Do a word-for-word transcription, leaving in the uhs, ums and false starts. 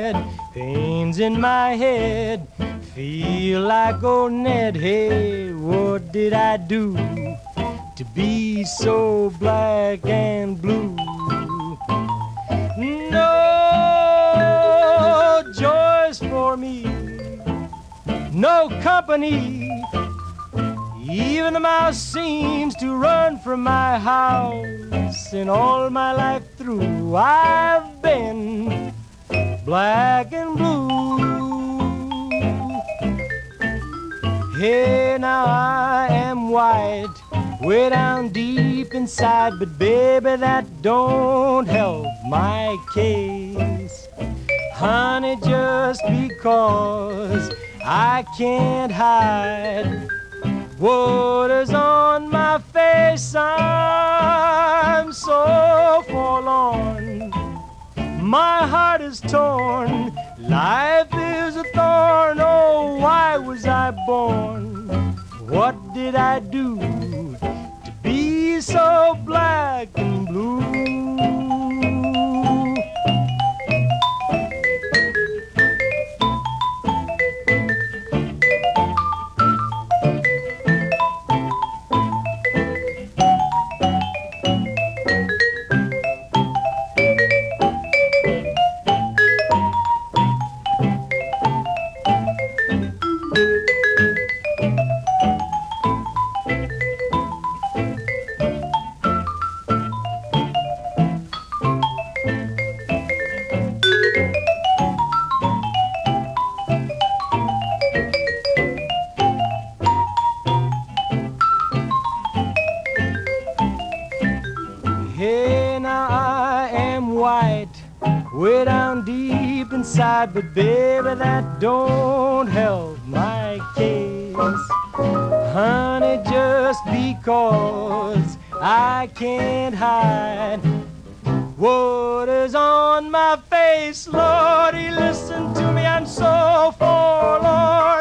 bad, pains in my head, feel like old Ned. Hey, what did I do to be so black and blue? No joys for me, no company. Even the mouse seems to run from my house. And all my life through I've been black and blue. Hey, now I am white, way down deep inside, but baby, that don't help my case. Honey, just because I can't hide what is on my face, I'm so forlorn. My heart is torn, life is a thorn. Oh, why was I born? What did I do to be so black and blue? Hey, now I am white, way down deep inside, but baby, that don't help my case. Honey, just because I can't hide what is on my face. Lordy, listen to me, I'm so forlorn.